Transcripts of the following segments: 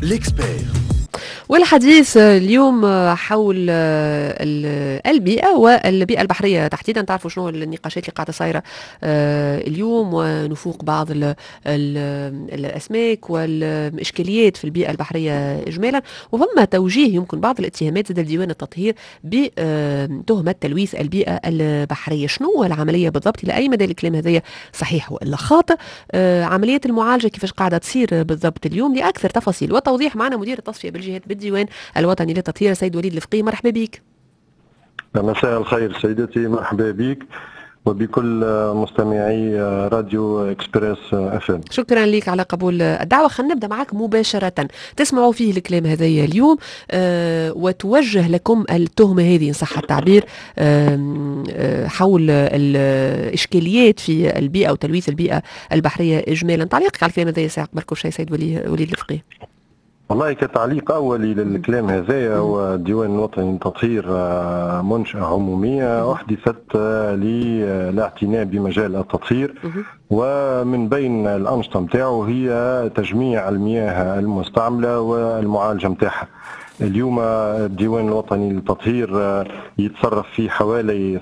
ليكسبير. والحديث اليوم حول البيئة والبيئة البحرية تحديدا. تعرفوا شنو النقاشات اللي قاعدة صايرة اليوم ونفوق بعض الأسماك والإشكاليات في البيئة البحرية إجمالا، وفما توجيه يمكن بعض الاتهامات ضد ديوان التطهير بتهمة تلويث البيئة البحرية. شنو هو العملية بالضبط؟ إلى أي مدى الكلام هذا صحيح وإلا خاطئ؟ عملية المعالجة كيفاش قاعدة تصير بالضبط اليوم؟ لأكثر تفاصيل وتوضيح معنا مدير التصفية بالجهات بالديوان الوطني للتطهير سيد وليد الفقيه. مرحبا بك. مساء الخير سيدتي، مرحبا بك وبكل مستمعي راديو اكسبريس اف ام. شكرا لك على قبول الدعوه. خلينا نبدا معك مباشره. تسمعوا فيه الكلام هذايا اليوم وتوجه لكم التهمه هذه ان صح التعبير حول الاشكاليات في البيئه وتلويث البيئه البحريه اجمالا. تعليقك على الكلام هذايا ساعه قبلكم شيء سيد وليد الفقيه؟ والله كتعليق أولي للكلام هذايا، هو الديوان الوطني للتطهير منشأة عمومية أحدثت للاعتناء بمجال التطهير، ومن بين الأنشطة متاعه هي تجميع المياه المستعملة والمعالجة متاعها. اليوم الديوان الوطني للتطهير يتصرف في حوالي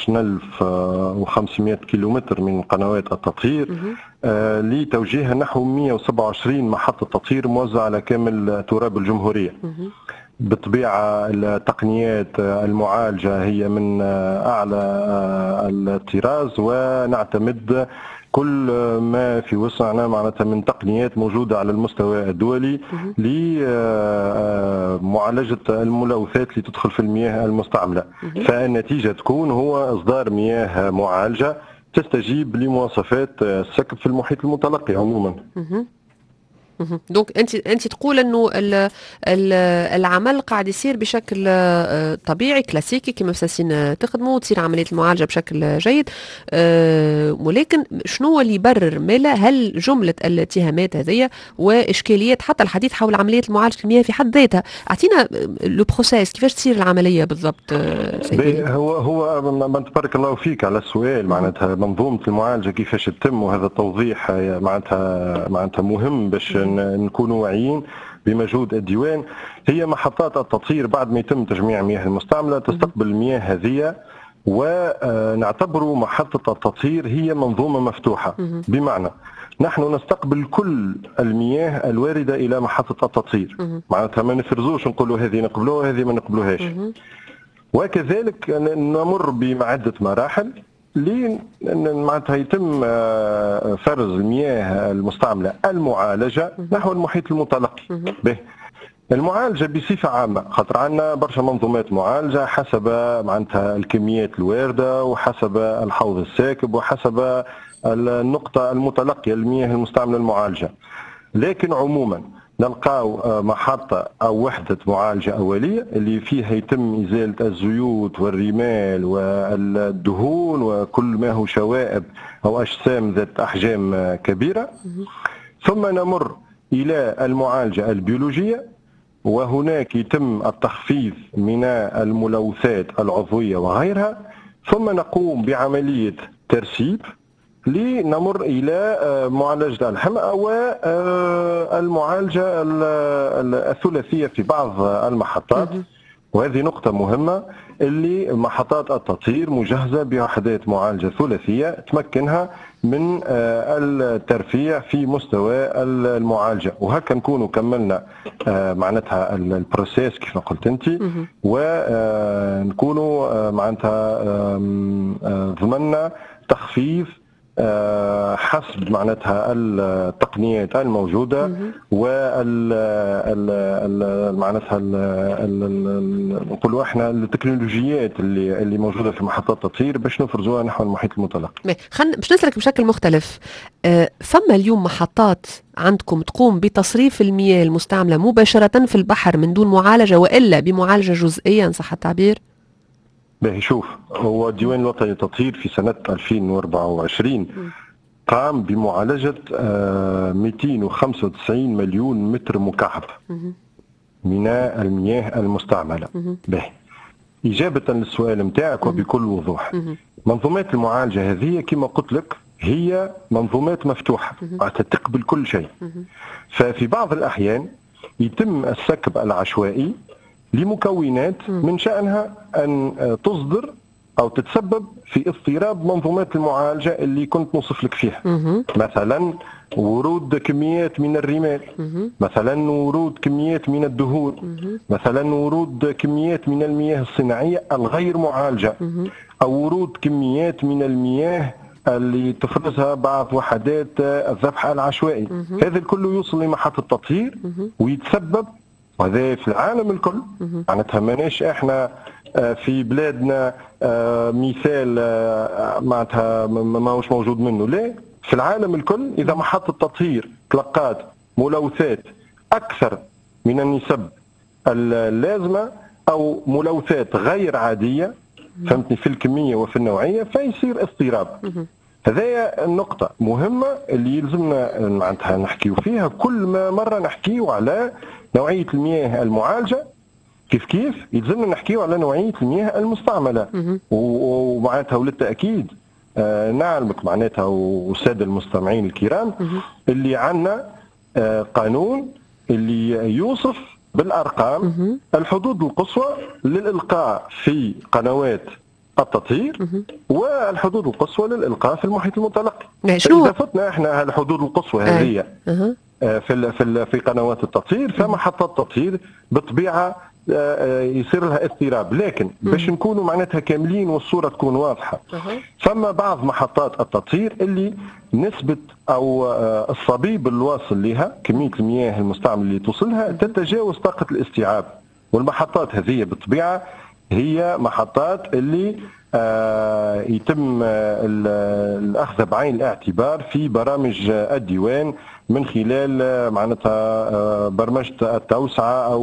18500 كيلومتر من قنوات التطهير لتوجيه نحو 127 محطة تطهير موزعة على كامل تراب الجمهورية. بالطبيعة التقنيات المعالجة هي من أعلى الطراز، ونعتمد كل ما في وسعنا معناتها من تقنيات موجودة على المستوى الدولي لمعالجة الملوثات اللي تدخل في المياه المستعملة. فالنتيجة تكون هو إصدار مياه معالجة تستجيب لمواصفات السكب في المحيط المتلقي عموما. دونك انت تقول انه العمل قاعد يصير بشكل طبيعي كلاسيكي كما مساسين تخدموا تصير عمليه المعالجه بشكل جيد، ولكن شنو اللي يبرر مالا هل جمله الاتهامات هذه واشكاليات حتى الحديث حول عمليه معالجه المياه في حد ذاتها؟ اعطينا لو بروسيس كيفاش تصير العمليه بالضبط سيدي. هو تبارك الله فيك على السؤال. معناتها منظومه المعالجه كيفاش تتم، وهذا التوضيح معناتها مهم باش نكونوا واعيين بمجهود الديوان. هي محطات التطهير بعد ما يتم تجميع المياه المستعمله تستقبل المياه هذه، ونعتبر محطه التطهير هي منظومه مفتوحه. بمعنى نحن نستقبل كل المياه الوارده الى محطه التطهير، معناتها ما نفرزوش نقولوا هذه نقبلوها وهذه ما نقبلوهاش. وكذلك نمر بمعده مراحل معناتها يتم فرز المياه المستعمله المعالجه نحو المحيط المتلقي. به المعالجه بصفه عامه، خاطر عندنا برشا منظومات معالجه حسب معناتها الكميات الوارده وحسب الحوض الساكب وحسب النقطه المتلقيه المياه المستعمله المعالجه. لكن عموما نلقاو محطة أو وحدة معالجة أولية اللي فيها يتم إزالة الزيوت والرمال والدهون وكل ما هو شوائب أو أجسام ذات أحجام كبيرة. ثم نمر إلى المعالجة البيولوجية، وهناك يتم التخفيف من الملوثات العضوية وغيرها. ثم نقوم بعملية ترسيب لنمر إلى معالجة الحمأة والمعالجة الثلاثية في بعض المحطات. وهذه نقطة مهمة، اللي محطات التطهير مجهزة بوحدات معالجة ثلاثية تمكنها من الترفيع في مستوى المعالجة. وهكا نكونوا كملنا معناتها البروسيس كيف قلت انت، ونكونوا معناتها ضمننا تخفيف حسب معناتها التقنيات الموجوده معناتها نقولوا احنا التكنولوجيات اللي موجوده في محطات التطهير باش نفرزوها نحو المحيط المتلقي. باش نسألك بشكل مختلف، فما اليوم محطات عندكم تقوم بتصريف المياه المستعمله مباشره في البحر من دون معالجه والا بمعالجه جزئيه ان صح التعبير؟ باهي شوف، هو الديوان الوطني للتطهير في سنة 2024 قام بمعالجة 295 مليون متر مكعب من المياه المستعملة. باهي إجابة للسؤال متاعك وبكل وضوح، منظومات المعالجة هذه كما قلت لك هي منظومات مفتوحة تقبل كل شيء. ففي بعض الأحيان يتم السكب العشوائي لمكونات من شأنها أن تصدر أو تتسبب في اضطراب منظومات المعالجة اللي كنت نوصف لك فيها. مثلا ورود كميات من الرمال، مثلا ورود كميات من الدهون، مثلا ورود كميات من المياه الصناعية الغير معالجة، أو ورود كميات من المياه اللي تفرزها بعض وحدات الذبح العشوائي. هذا الكل يوصل لمحطة تطهير ويتسبب، وهذا في العالم الكل. معناتها ماناش احنا في بلادنا مثال معناتها ماهوش موجود منه، لا، في العالم الكل إذا محطة تطهير تلقات ملوثات أكثر من النسب اللازمة أو ملوثات غير عادية، فهمتني، في الكمية وفي النوعية، فيصير اضطراب. هذه النقطة مهمة اللي يلزمنا معناتها نحكيو فيها كل ما مرة نحكيو على نوعية المياه المعالجة. كيف يلزمنا نحكيو على نوعية المياه المستعملة. ومعناتها وللتأكيد نعلمك معناتها والسادة المستمعين الكرام اللي عندنا قانون اللي يوصف بالأرقام الحدود القصوى للإلقاء في قنوات التطهير والحدود القصوى للإلقاء في المحيط المتلقي. إذا فتنا احنا الحدود القصوى هذه في قنوات التطهير، فمحطات التطهير بالطبيعة يصير لها اضطراب. لكن باش نكونوا معناتها كاملين والصورة تكون واضحة، فما بعض محطات التطهير اللي نسبة أو الصبيب الواصل لها، كمية المياه المستعمل اللي توصلها تتجاوز طاقة الاستيعاب. والمحطات هذه بالطبيعة هي محطات اللي يتم الأخذ بعين الاعتبار في برامج الديوان من خلال معناتها برمجة التوسعة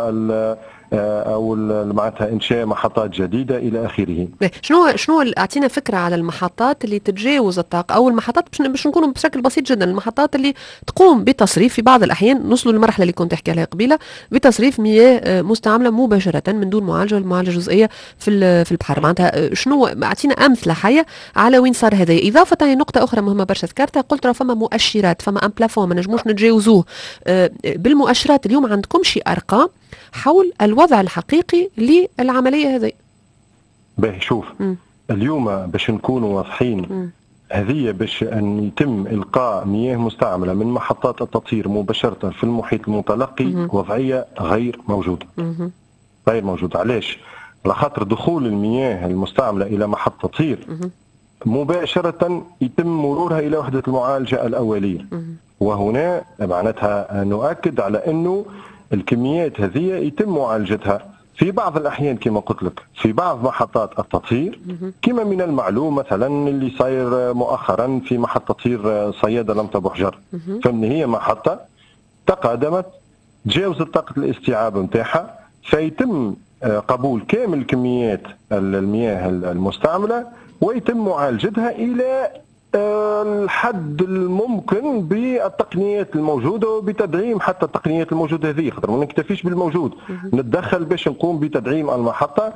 أو معناتها إنشاء محطات جديدة إلى آخره. شنو أعطينا فكرة على المحطات اللي تتجاوز الطاقة، أو المحطات باش نكونوا بشكل بسيط جدا، المحطات اللي تقوم بتصريف في بعض الأحيان، نوصلوا للمرحلة اللي كنت تحكي عليها قبيلة، بتصريف مياه مستعملة مباشرة من دون معالجة جزئية في البحر. معناتها شنو أعطينا أمثلة حية على وين صار هذا. إضافة لنقطة أخرى مهمة برشا ذكرتها، قلت راه فما مؤشرات، فما أم بلافون ما نجموش نتجاوزوه. بالمؤشرات اليوم عندكم شي أرقام حول الوضع الحقيقي للعملية هذه؟ باهي شوف، اليوم باش نكونوا واضحين، هذه باش أن يتم إلقاء مياه مستعملة من محطات التطهير مباشرة في المحيط المتلقي وضعية غير موجودة. غير موجودة. علاش؟ على خاطر دخول المياه المستعملة إلى محطة تطهير مباشرة يتم مرورها إلى وحدة المعالجة الأولية، وهنا معناتها نؤكد على أنه الكميات هذه يتم معالجتها في بعض الأحيان كما قلت لك في بعض محطات التطهير، كما من المعلوم مثلا اللي صاير مؤخرا في محطة تطهير صيادة لمطة بحجر، فمن هي محطة تقادمت تجاوزت طاقة الاستيعاب نتاعها، فيتم قبول كامل كميات المياه المستعملة ويتم معالجتها إلى الحد الممكن بالتقنيات الموجوده وبتدعيم حتى التقنيات الموجوده هذه، خاطر ما نكتفيش بالموجود، نتدخل باش نقوم بتدعيم المحطه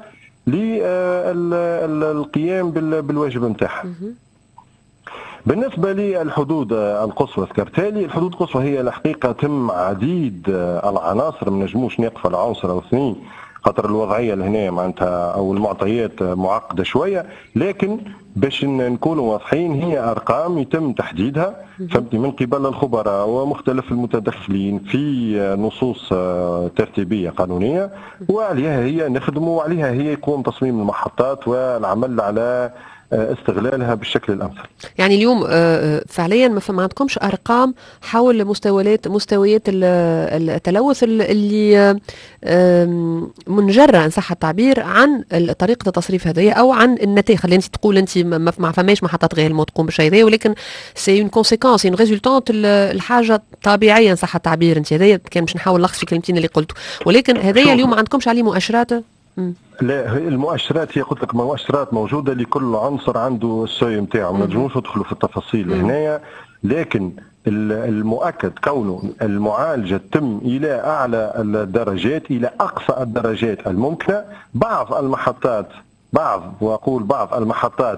للقيام بالواجب نتاعها. بالنسبه للحدود القصوى ذكرتها لي، الحدود القصوى هي الحقيقه تم عديد العناصر، ما نجموش نقف على عنصر او اثنين خاطر الوضعيه لهنا معناتها او المعطيات معقده شويه، لكن باش نكونوا واضحين هي ارقام يتم تحديدها فهمتني من قبل الخبراء ومختلف المتدخلين في نصوص ترتيبيه قانونيه، وعليها هي نخدموا وعليها هي يقوم تصميم المحطات والعمل على استغلالها بالشكل الامثل. يعني اليوم فعليا ما عندكمش ارقام حول مستويات التلوث اللي منجره ان صح التعبير عن طريقه التصريف هذه او عن النتائج. خلينا تقول انت ما فماش محطات غير الموت تقوم بالشيء هذا، ولكن سي اون كونسيكونس اون ريزولتانت الحاجه طبيعيه ان صح التعبير. انت هذايا كان باش نحاول نلخص في كلمتين اللي قلته، ولكن هذايا اليوم ما عندكمش عليه مؤشرات. لا، المؤشرات هي قلت لك مؤشرات موجوده لكل عنصر عنده السوي نتاعو، ما نجموش ندخلوا في التفاصيل هنايا، لكن المؤكد كونه المعالجه تتم الى اعلى الدرجات الى اقصى الدرجات الممكنه. بعض المحطات بعض المحطات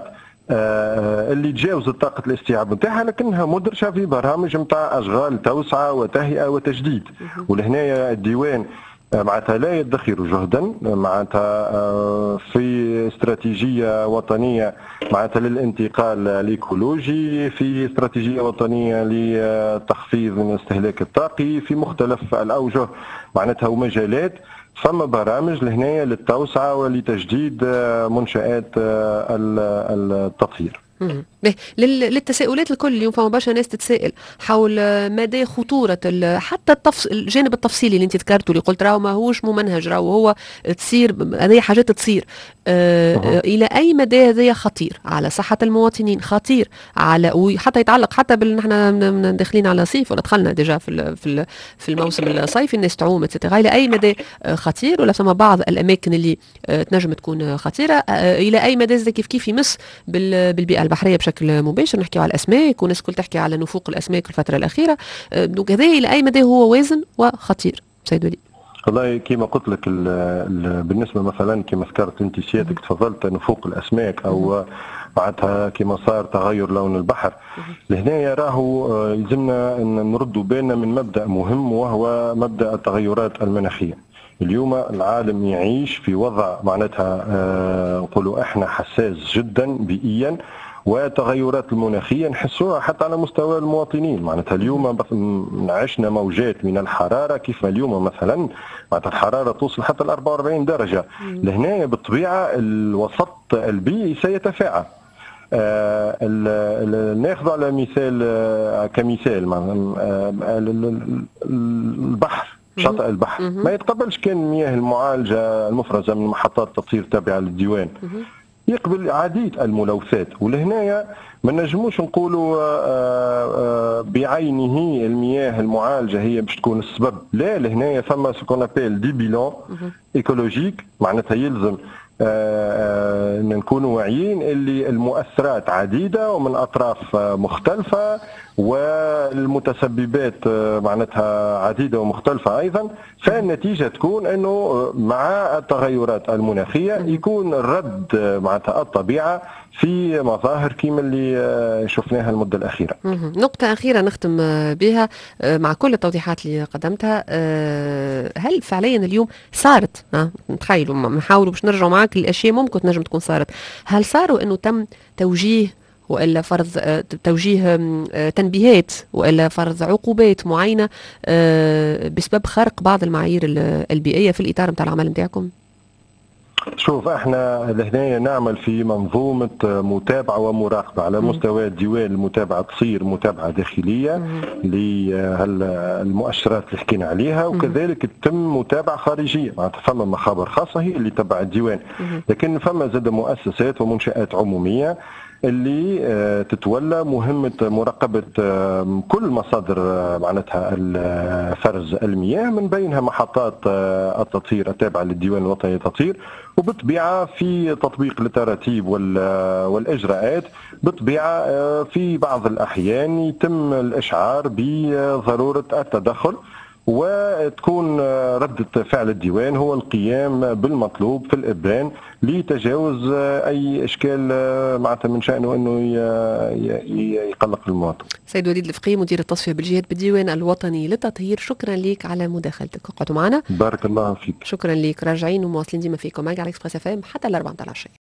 اللي تجاوزت طاقه الاستيعاب نتاعها، لكنها مدرجه في برامج نتاع اشغال توسعه وتهيئه وتجديد. ولهنا الديوان معناتها لا يدخر جهدا معناتها في استراتيجيه وطنيه معناتها للانتقال الايكولوجي، في استراتيجيه وطنيه لتخفيض من الاستهلاك الطاقي في مختلف الاوجه معناتها ومجالات. فما برامج لهنا للتوسعه ولتجديد منشآت التطهير. للتساؤلات الكل اليوم فما برشا ناس تتساءل حول مدى خطورة حتى الجانب التفصيلي اللي انت ذكرته، اللي قلت راهو ماهوش ممنهج، راهو هو تصير هذه حاجات تصير الى اي مدى هذا خطير على صحة المواطنين، خطير على وحتى يتعلق حتى نحن داخلين على صيف ولا دخلنا ديجا في الموسم الصيفي، الناس تعوم اتسيتيرا، الى اي مدى خطير، ولا ثم بعض الاماكن اللي تنجم تكون خطيرة، الى اي مدى كيف يمس بالبيئة البحرية بشكل مباشر. نحكي على الأسماك والناس الكل تحكي على نفوق الأسماك في الفترة الأخيرة، دونك هذا إلى أي مدى هو وازن وخطير سيد وليد؟ والله كما قلت لك بالنسبة مثلا كما ذكرت أنت سيادتك تفضلت نفوق الأسماك أو معناتها كما صار تغير لون البحر، لهنا راهو يلزمنا أن نردوا بالنا من مبدأ مهم وهو مبدأ التغيرات المناخية. اليوم العالم يعيش في وضع معناتها نقولوا احنا حساس جدا بيئيا، والتغيرات المناخيه نحسوها حتى على مستوى المواطنين. معناتها اليوم عشنا موجات من الحراره، كيف اليوم مثلا معناتها الحراره توصل حتى ل 44 درجه. لهنا بالطبيعه الوسط البيئي سيتفاعل. ناخذ على مثال كمثال البحر، شاطئ البحر ما يتقبلش كان المياه المعالجه المفرزه من محطات التطهير التابعه للديوان، يقبل عديد الملوثات. ولهنايا ما نجموش نقولوا بعينه المياه المعالجه هي باش تكون السبب، لا، لهنايا فما سكون ابيل دي بيلون ايكولوجيك، معناتها يلزم نكونوا واعيين اللي المؤثرات عديده ومن اطراف مختلفه، والمتسببات معناتها عديده ومختلفه ايضا. فالنتيجه تكون انه مع التغيرات المناخيه يكون الرد معناتها الطبيعه في مظاهر كيما اللي شفناها المده الاخيره. نقطه اخيره نختم بها مع كل التوضيحات اللي قدمتها، هل فعليا اليوم صارت نتخيلوا نحاولوا باش نرجعوا معاك الاشياء ممكن تنجم تكون صارت، هل صاروا انه تم توجيه والا فرض توجيه تنبيهات والا فرض عقوبات معينه بسبب خرق بعض المعايير البيئيه في الاطار نتاع العمل نتاعكم؟ شوف احنا لهنا نعمل في منظومه متابعه ومراقبه على مستوى الديوان. المتابعه تصير متابعه داخليه للمؤشرات اللي حكينا عليها، وكذلك تتم متابعه خارجيه، معناتها فما مخابر خاصه هي اللي تبع الديوان، لكن فما زاد مؤسسات ومنشآت عموميه اللي تتولى مهمة مراقبة كل مصادر معناتها فرز المياه، من بينها محطات التطهير التابعة للديوان الوطني للتطهير، وبالطبيعة في تطبيق التراتيب والإجراءات. بالطبيعة في بعض الأحيان يتم الإشعار بضرورة التدخل، وتكون ردة فعل الديوان هو القيام بالمطلوب في الإبان لتجاوز أي إشكال معناتها من شأنه أنه يقلق المواطن. سيد وليد الفقيه مدير التصفية بالجهات بالديوان الوطني للتطهير، شكرا لك على مداخلتك وقعدوا معنا. بارك الله فيك. شكرا لك. راجعين ومواصلين ديما فيكم على اكسبريس FM حتى ال4 متاع العشية.